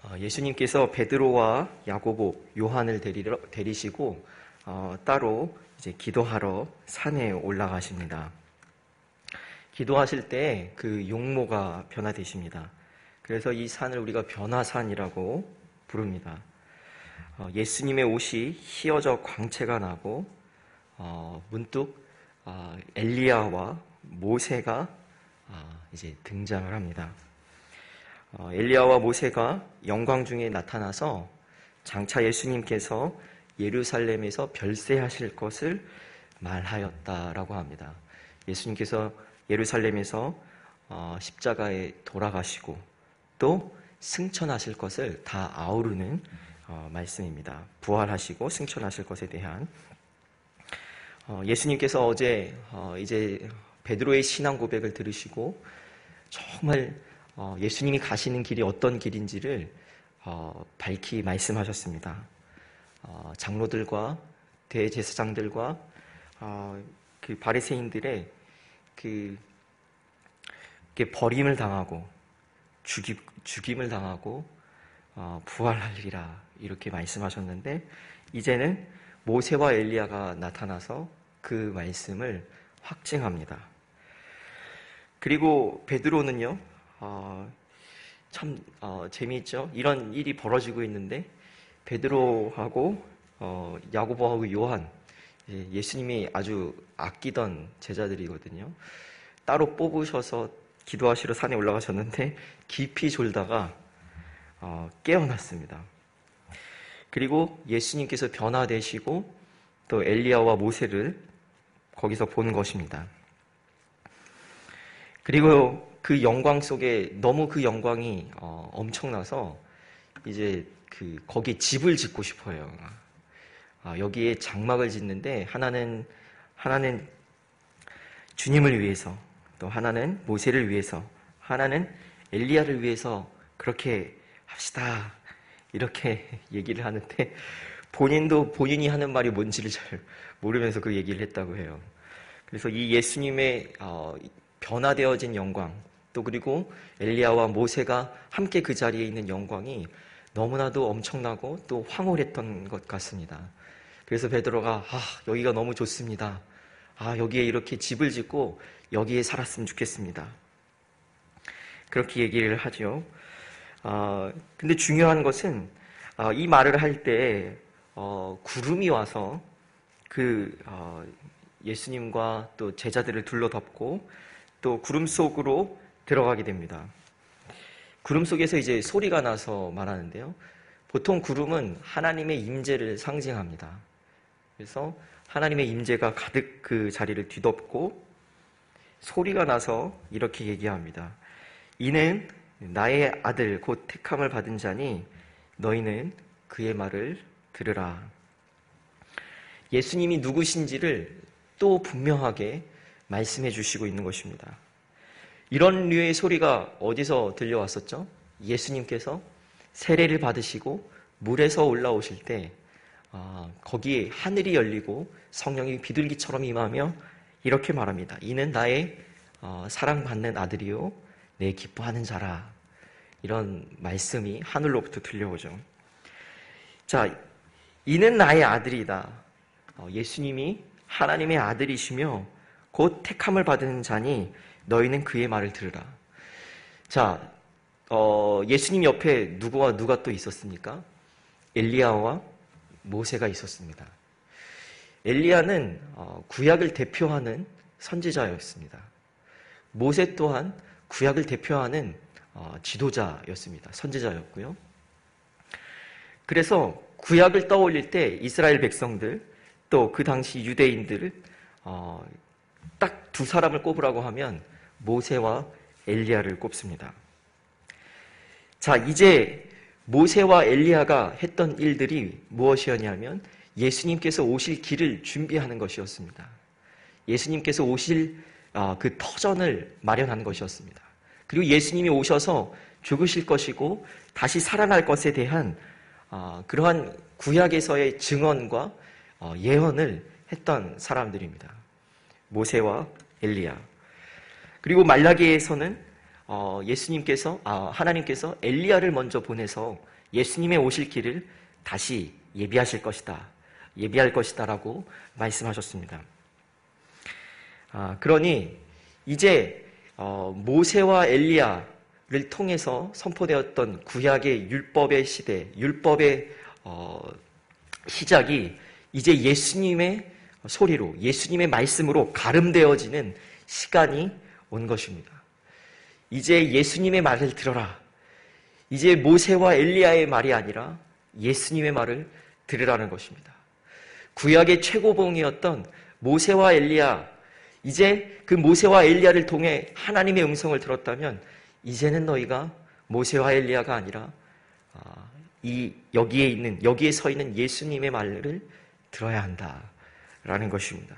예수님께서 베드로와 야고보, 요한을 데리시고 따로 이제 기도하러 산에 올라가십니다. 기도하실 때 그 용모가 변화되십니다. 그래서 이 산을 우리가 변화산이라고 부릅니다. 예수님의 옷이 휘어져 광채가 나고 문득 엘리야와 모세가 이제 등장을 합니다. 엘리야와 모세가 영광 중에 나타나서 장차 예수님께서 예루살렘에서 별세하실 것을 말하였다라고 합니다. 예수님께서 예루살렘에서 십자가에 돌아가시고 또 승천하실 것을 다 아우르는 말씀입니다. 부활하시고 승천하실 것에 대한 예수님께서 어제 이제 베드로의 신앙 고백을 들으시고 정말 예수님이 가시는 길이 어떤 길인지를 밝히 말씀하셨습니다. 장로들과 대제사장들과 그 바리새인들의 버림을 당하고 죽임을 당하고 부활하리라 이렇게 말씀하셨는데 이제는 모세와 엘리야가 나타나서 그 말씀을 확증합니다. 그리고 베드로는요, 참 재미있죠. 이런 일이 벌어지고 있는데 베드로하고 야고보하고 요한, 예수님이 아주 아끼던 제자들이거든요. 따로 뽑으셔서 기도하시러 산에 올라가셨는데 깊이 졸다가 깨어났습니다. 그리고 예수님께서 변화되시고 또 엘리야와 모세를 거기서 본 것입니다. 그리고 그 영광 속에 너무 그 영광이 엄청나서 이제 거기에 집을 짓고 싶어요. 여기에 장막을 짓는데 하나는 주님을 위해서, 또 하나는 모세를 위해서, 하나는 엘리야를 위해서 그렇게 합시다 이렇게 얘기를 하는데 본인도 본인이 하는 말이 뭔지를 잘 모르면서 그 얘기를 했다고 해요. 그래서 이 예수님의 변화되어진 영광, 또 그리고 엘리야와 모세가 함께 그 자리에 있는 영광이 너무나도 엄청나고 또 황홀했던 것 같습니다. 그래서 베드로가 여기가 너무 좋습니다. 여기에 이렇게 집을 짓고 여기에 살았으면 좋겠습니다. 그렇게 얘기를 하죠. 근데 중요한 것은 이 말을 할 때 구름이 와서 예수님과 또 제자들을 둘러덮고 또 구름 속으로 들어가게 됩니다. 구름 속에서 이제 소리가 나서 말하는데요. 보통 구름은 하나님의 임재를 상징합니다. 그래서 하나님의 임재가 가득 그 자리를 뒤덮고 소리가 나서 이렇게 얘기합니다. 이는 나의 아들 곧 택함을 받은 자니 너희는 그의 말을 들으라. 예수님이 누구신지를 또 분명하게 말씀해 주시고 있는 것입니다. 이런 류의 소리가 어디서 들려왔었죠? 예수님께서 세례를 받으시고 물에서 올라오실 때 거기에 하늘이 열리고 성령이 비둘기처럼 임하며 이렇게 말합니다. 이는 나의 사랑받는 아들이요 내 기뻐하는 자라. 이런 말씀이 하늘로부터 들려오죠. 자, 이는 나의 아들이다. 예수님이 하나님의 아들이시며 곧 택함을 받은 자니 너희는 그의 말을 들으라. 자, 예수님 옆에 누구와 누가 또 있었습니까? 엘리야와 모세가 있었습니다. 엘리야는 구약을 대표하는 선지자였습니다. 모세 또한 구약을 대표하는 지도자였습니다. 선지자였고요. 그래서 구약을 떠올릴 때 이스라엘 백성들 또 그 당시 유대인들 딱 두 사람을 꼽으라고 하면 모세와 엘리야를 꼽습니다. 자, 이제 모세와 엘리야가 했던 일들이 무엇이었냐면 예수님께서 오실 길을 준비하는 것이었습니다. 예수님께서 오실 그 터전을 마련하는 것이었습니다. 그리고 예수님이 오셔서 죽으실 것이고 다시 살아날 것에 대한 그러한 구약에서의 증언과 예언을 했던 사람들입니다. 모세와 엘리야. 그리고 말라기에서는 하나님께서 엘리야를 먼저 보내서 예수님의 오실 길을 다시 예비하실 것이다. 예비할 것이다 라고 말씀하셨습니다. 그러니 이제 모세와 엘리야를 통해서 선포되었던 구약의 율법의 시대, 율법의 시작이 이제 예수님의 소리로, 예수님의 말씀으로 가름되어지는 시간이 온 것입니다. 이제 예수님의 말을 들어라. 이제 모세와 엘리야의 말이 아니라 예수님의 말을 들으라는 것입니다. 구약의 최고봉이었던 모세와 엘리야, 이제 그 모세와 엘리야를 통해 하나님의 음성을 들었다면 이제는 너희가 모세와 엘리야가 아니라 여기에 서 있는 예수님의 말을 들어야 한다라는 것입니다.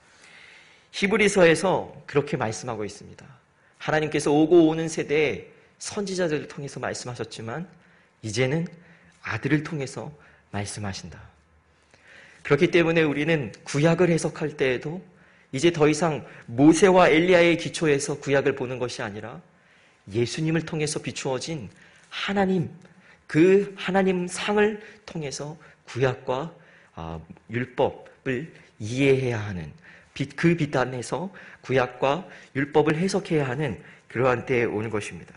히브리서에서 그렇게 말씀하고 있습니다. 하나님께서 오고 오는 세대에 선지자들을 통해서 말씀하셨지만 이제는 아들을 통해서 말씀하신다. 그렇기 때문에 우리는 구약을 해석할 때에도 이제 더 이상 모세와 엘리야의 기초에서 구약을 보는 것이 아니라 예수님을 통해서 비추어진 하나님, 그 하나님 상을 통해서 구약과 율법을 이해해야 하는, 그 빛 안에서 구약과 율법을 해석해야 하는 그러한 때에 오는 것입니다.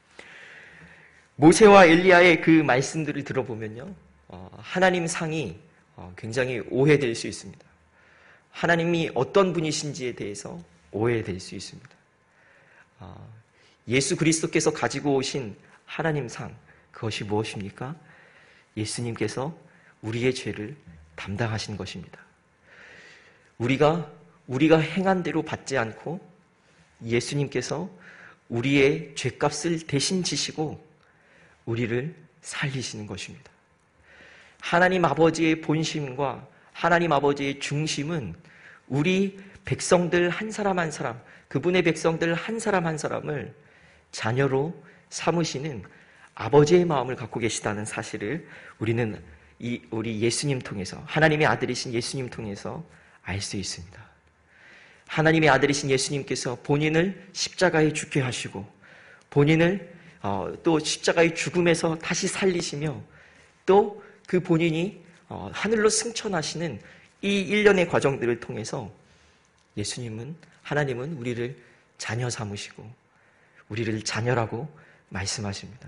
모세와 엘리야의 그 말씀들을 들어보면요, 하나님 상이 굉장히 오해될 수 있습니다. 하나님이 어떤 분이신지에 대해서 오해될 수 있습니다. 예수 그리스도께서 가지고 오신 하나님 상, 그것이 무엇입니까? 예수님께서 우리의 죄를 담당하신 것입니다. 우리가 행한 대로 받지 않고 예수님께서 우리의 죄값을 대신 지시고 우리를 살리시는 것입니다. 하나님 아버지의 본심과 하나님 아버지의 중심은 우리 백성들 한 사람 한 사람, 그분의 백성들 한 사람 한 사람을 자녀로 삼으시는 아버지의 마음을 갖고 계시다는 사실을 우리는 우리 예수님 통해서, 하나님의 아들이신 예수님 통해서 알 수 있습니다. 하나님의 아들이신 예수님께서 본인을 십자가에 죽게 하시고 본인을 또 십자가의 죽음에서 다시 살리시며 또 그 본인이 하늘로 승천하시는 이 일련의 과정들을 통해서 하나님은 우리를 자녀 삼으시고 우리를 자녀라고 말씀하십니다.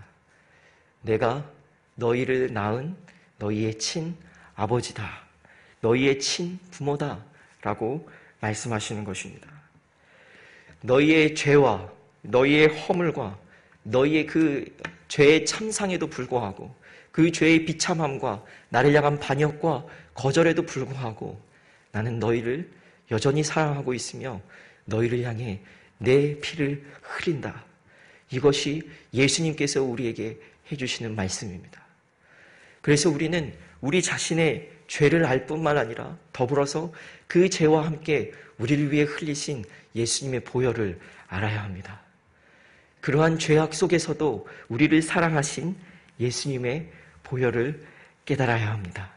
내가 너희를 낳은 너희의 친 아버지다. 너희의 친 부모다. 라고 말씀하시는 것입니다. 너희의 죄와 너희의 허물과 너희의 그 죄의 참상에도 불구하고 그 죄의 비참함과 나를 향한 반역과 거절에도 불구하고 나는 너희를 여전히 사랑하고 있으며 너희를 향해 내 피를 흘린다. 이것이 예수님께서 우리에게 해주시는 말씀입니다. 그래서 우리는 우리 자신의 죄를 알 뿐만 아니라 더불어서 그 죄와 함께 우리를 위해 흘리신 예수님의 보혈을 알아야 합니다. 그러한 죄악 속에서도 우리를 사랑하신 예수님의 보혈을 깨달아야 합니다.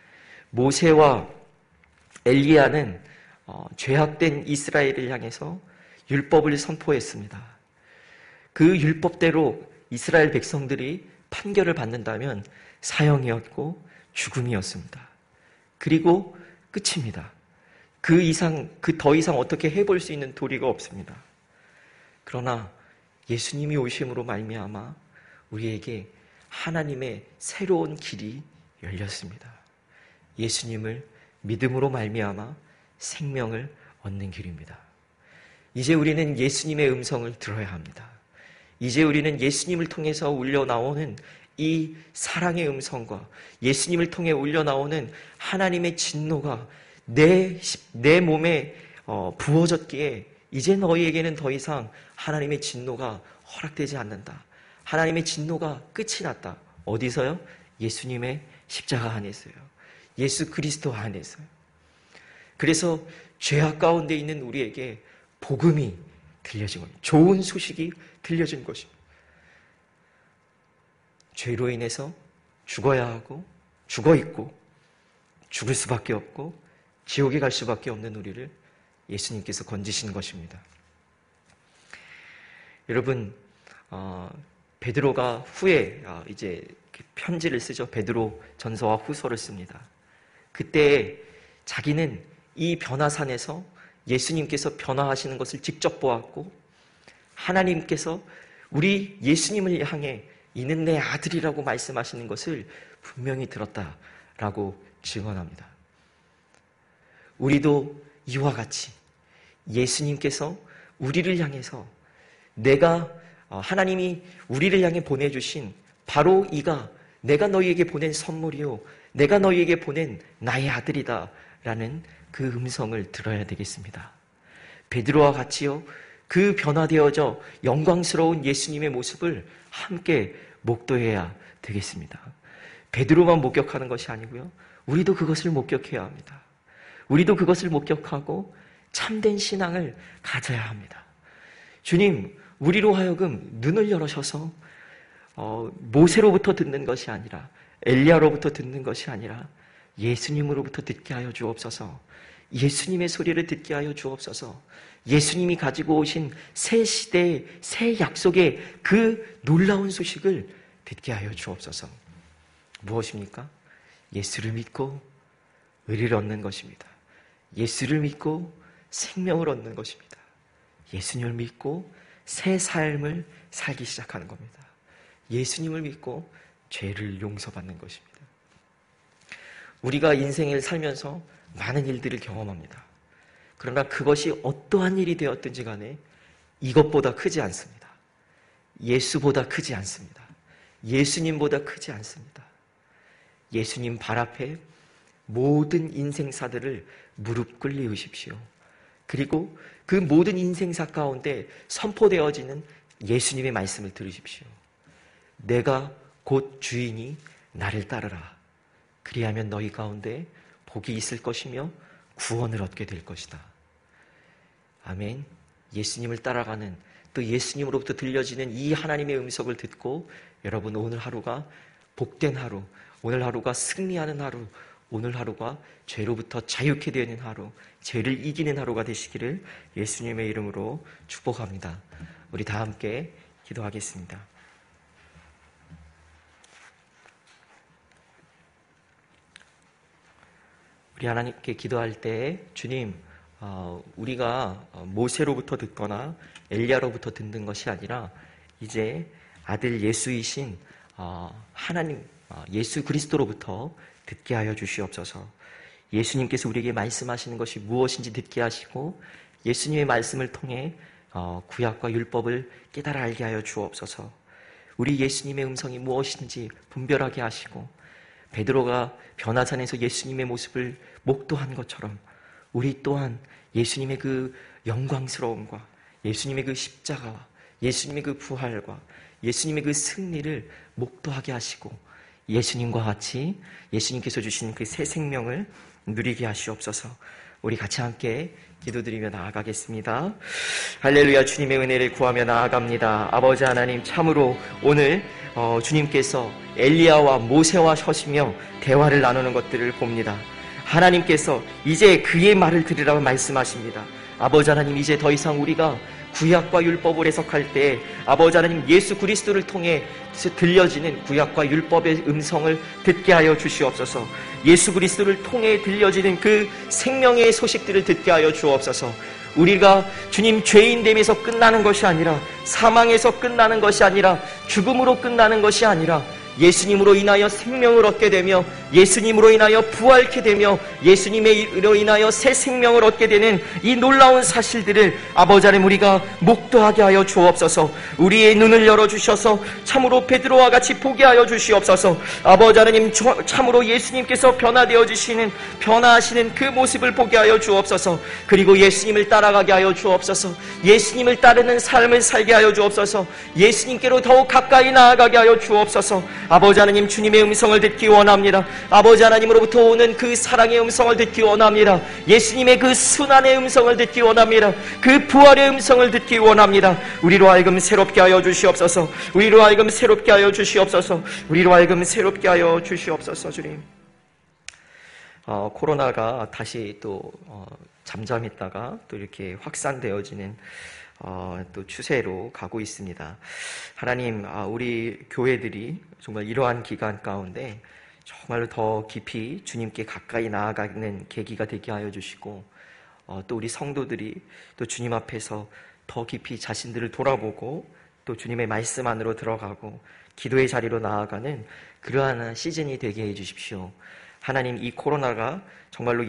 모세와 엘리야는 죄악된 이스라엘을 향해서 율법을 선포했습니다. 그 율법대로 이스라엘 백성들이 판결을 받는다면 사형이었고 죽음이었습니다. 그리고 끝입니다. 더 이상 어떻게 해볼 수 있는 도리가 없습니다. 그러나 예수님이 오심으로 말미암아 우리에게 하나님의 새로운 길이 열렸습니다. 예수님을 믿음으로 말미암아 생명을 얻는 길입니다. 이제 우리는 예수님의 음성을 들어야 합니다. 이제 우리는 예수님을 통해서 울려나오는 이 사랑의 음성과 예수님을 통해 울려나오는 하나님의 진노가 내 몸에 부어졌기에 이제 너희에게는 더 이상 하나님의 진노가 허락되지 않는다. 하나님의 진노가 끝이 났다. 어디서요? 예수님의 십자가 안에서요. 예수 그리스도 안에서요. 그래서 죄악 가운데 있는 우리에게 복음이 들려진 겁니다. 좋은 소식이 들려진 것입니다. 죄로 인해서 죽어야 하고 죽어 있고 죽을 수밖에 없고 지옥에 갈 수밖에 없는 우리를 예수님께서 건지신 것입니다. 여러분, 베드로가 후에 이제 편지를 쓰죠. 베드로 전서와 후서를 씁니다. 그때 자기는 이 변화산에서 예수님께서 변화하시는 것을 직접 보았고 하나님께서 우리 예수님을 향해 이는 내 아들이라고 말씀하시는 것을 분명히 들었다라고 증언합니다. 우리도 이와 같이 예수님께서 우리를 향해서 하나님이 우리를 향해 보내주신 바로 이가 내가 너희에게 보낸 선물이요 내가 너희에게 보낸 나의 아들이다 라는 그 음성을 들어야 되겠습니다. 베드로와 같이요 그 변화되어져 영광스러운 예수님의 모습을 함께 목도해야 되겠습니다. 베드로만 목격하는 것이 아니고요 우리도 그것을 목격해야 합니다. 우리도 그것을 목격하고 참된 신앙을 가져야 합니다. 주님, 우리로 하여금 눈을 열으셔서 모세로부터 듣는 것이 아니라 엘리야로부터 듣는 것이 아니라 예수님으로부터 듣게 하여 주옵소서. 예수님의 소리를 듣게 하여 주옵소서. 예수님이 가지고 오신 새 시대의 새 약속의 그 놀라운 소식을 듣게 하여 주옵소서. 무엇입니까? 예수를 믿고 의를 얻는 것입니다. 예수를 믿고 생명을 얻는 것입니다. 예수님을 믿고 새 삶을 살기 시작하는 겁니다. 예수님을 믿고 죄를 용서받는 것입니다. 우리가 인생을 살면서 많은 일들을 경험합니다. 그러나 그것이 어떠한 일이 되었든지 간에 이것보다 크지 않습니다. 예수보다 크지 않습니다. 예수님보다 크지 않습니다. 예수님 발 앞에 모든 인생사들을 무릎 꿇리우십시오. 그리고 그 모든 인생사 가운데 선포되어지는 예수님의 말씀을 들으십시오. 내가 곧 주인이 나를 따르라. 그리하면 너희 가운데 복이 있을 것이며 구원을 얻게 될 것이다. 아멘. 예수님을 따라가는 또 예수님으로부터 들려지는 이 하나님의 음성을 듣고 여러분 오늘 하루가 복된 하루, 오늘 하루가 승리하는 하루, 오늘 하루가 죄로부터 자유케 되는 하루, 죄를 이기는 하루가 되시기를 예수님의 이름으로 축복합니다. 우리 다 함께 기도하겠습니다. 우리 하나님께 기도할 때 주님, 우리가 모세로부터 듣거나 엘리야로부터 듣는 것이 아니라 이제 아들 예수이신 하나님 예수 그리스도로부터 듣게 하여 주시옵소서. 예수님께서 우리에게 말씀하시는 것이 무엇인지 듣게 하시고 예수님의 말씀을 통해 구약과 율법을 깨달아 알게 하여 주옵소서. 우리 예수님의 음성이 무엇인지 분별하게 하시고 베드로가 변화산에서 예수님의 모습을 목도한 것처럼 우리 또한 예수님의 그 영광스러움과 예수님의 그 십자가와 예수님의 그 부활과 예수님의 그 승리를 목도하게 하시고 예수님과 같이 예수님께서 주신 그 새 생명을 누리게 하시옵소서. 우리 같이 함께 기도드리며 나아가겠습니다. 할렐루야. 주님의 은혜를 구하며 나아갑니다. 아버지 하나님, 참으로 오늘 주님께서 엘리야와 모세와 서시며 대화를 나누는 것들을 봅니다. 하나님께서 이제 그의 말을 들으라고 말씀하십니다. 아버지 하나님, 이제 더 이상 우리가 구약과 율법을 해석할 때 아버지 하나님 예수 그리스도를 통해 들려지는 구약과 율법의 음성을 듣게 하여 주시옵소서. 예수 그리스도를 통해 들려지는 그 생명의 소식들을 듣게 하여 주옵소서. 우리가 주님 죄인됨에서 끝나는 것이 아니라 사망에서 끝나는 것이 아니라 죽음으로 끝나는 것이 아니라 예수님으로 인하여 생명을 얻게 되며 예수님으로 인하여 부활케 되며 예수님으로 인하여 새 생명을 얻게 되는 이 놀라운 사실들을 아버지 하나님 우리가 목도하게 하여 주옵소서. 우리의 눈을 열어주셔서 참으로 베드로와 같이 보게 하여 주시옵소서. 아버지 하나님, 참으로 예수님께서 변화하시는 그 모습을 보게 하여 주옵소서. 그리고 예수님을 따라가게 하여 주옵소서. 예수님을 따르는 삶을 살게 하여 주옵소서. 예수님께로 더욱 가까이 나아가게 하여 주옵소서. 아버지 하나님, 주님의 음성을 듣기 원합니다. 아버지 하나님으로부터 오는 그 사랑의 음성을 듣기 원합니다. 예수님의 그 순환의 음성을 듣기 원합니다. 그 부활의 음성을 듣기 원합니다. 우리로 하여금 새롭게 하여 주시옵소서. 우리로 하여금 새롭게 하여 주시옵소서. 우리로 하여금 새롭게 하여 주시옵소서. 주님, 코로나가 다시 또 잠잠했다가 또 이렇게 확산되어지는 또 추세로 가고 있습니다. 하나님, 우리 교회들이 정말 이러한 기간 가운데 정말로 더 깊이 주님께 가까이 나아가는 계기가 되게 하여 주시고, 또 우리 성도들이 또 주님 앞에서 더 깊이 자신들을 돌아보고 또 주님의 말씀 안으로 들어가고 기도의 자리로 나아가는 그러한 시즌이 되게 해 주십시오. 하나님, 이 코로나가 정말로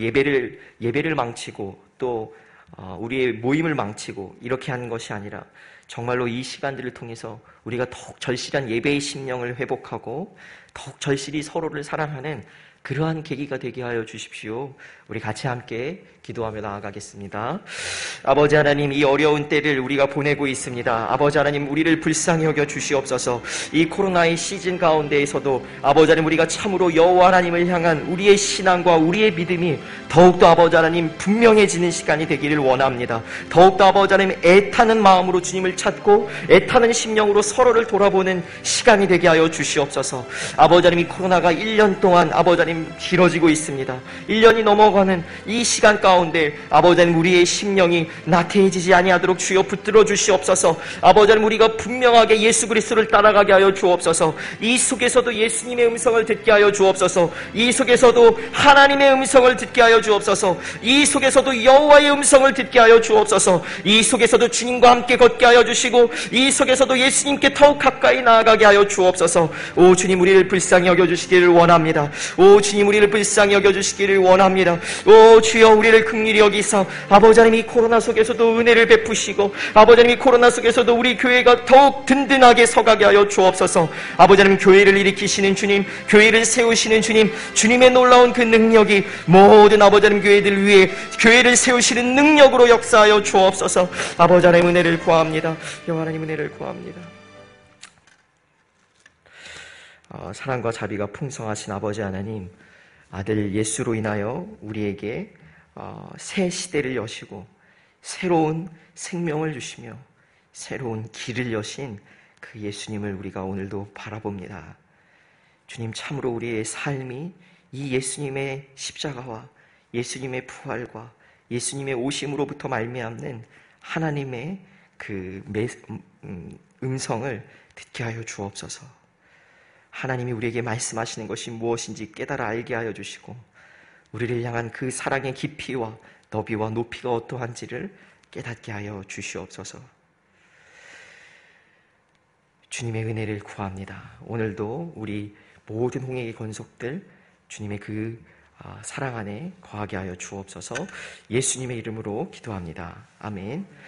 예배를 망치고 또 우리의 모임을 망치고 이렇게 하는 것이 아니라 정말로 이 시간들을 통해서 우리가 더욱 절실한 예배의 심령을 회복하고 더욱 절실히 서로를 사랑하는 그러한 계기가 되게 하여 주십시오. 우리 같이 함께 기도하며 나아가겠습니다. 아버지 하나님, 이 어려운 때를 우리가 보내고 있습니다. 아버지 하나님, 우리를 불쌍히 여겨 주시옵소서. 이 코로나의 시즌 가운데에서도 아버지 하나님, 우리가 참으로 여호와 하나님을 향한 우리의 신앙과 우리의 믿음이 더욱더 아버지 하나님 분명해지는 시간이 되기를 원합니다. 더욱더 아버지 하나님, 애타는 마음으로 주님을 찾고 애타는 심령으로 서로를 돌아보는 시간이 되게 하여 주시옵소서. 아버지 하나님, 이 코로나가 1년 동안 아버지 하나님 길어지고 있습니다. 1년이 넘어가는 이 시간 가운데 아버지 하나님, 우리의 심령이 나태해지지 아니하도록 주여 붙들어 주시옵소서. 아버지 하나님, 우리가 분명하게 예수 그리스도를 따라가게 하여 주옵소서. 이 속에서도 예수님의 음성을 듣게 하여 주옵소서. 이 속에서도 하나님의 음성을 듣게 하여 주옵소서. 이 속에서도 여호와의 음성을 듣게 하여 주옵소서. 이 속에서도 주님과 함께 걷게 하여 주시고 이 속에서도 예수님께 더욱 가까이 나아가게 하여 주옵소서. 오 주님, 우리를 불쌍히 여겨주시기를 원합니다. 오 주님, 우리를 불쌍히 여겨주시기를 원합니다. 오 주여, 우리를 긍휼히 여기사 아버지 하나님, 이 코로나 속에서도 은혜를 베푸시고 아버지 하나님, 이 코로나 속에서도 우리 교회가 더욱 든든하게 서가게 하여 주옵소서. 아버지 하나님, 교회를 일으키시는 주님, 교회를 세우시는 주님, 주님의 놀라운 그 능력이 모든 아버지 하나님 교회들 위해 교회를 세우시는 능력으로 역사하여 주옵소서. 아버지 하나님, 은혜를 구합니다. 여호와 하나님, 은혜를 구합니다. 사랑과 자비가 풍성하신 아버지 하나님, 아들 예수로 인하여 우리에게 새 시대를 여시고 새로운 생명을 주시며 새로운 길을 여신 그 예수님을 우리가 오늘도 바라봅니다. 주님, 참으로 우리의 삶이 이 예수님의 십자가와 예수님의 부활과 예수님의 오심으로부터 말미암는 하나님의 그 음성을 듣게 하여 주옵소서. 하나님이 우리에게 말씀하시는 것이 무엇인지 깨달아 알게 하여 주시고 우리를 향한 그 사랑의 깊이와 너비와 높이가 어떠한지를 깨닫게 하여 주시옵소서. 주님의 은혜를 구합니다. 오늘도 우리 모든 홍해의 권속들 주님의 그 사랑 안에 거하게 하여 주옵소서. 예수님의 이름으로 기도합니다. 아멘.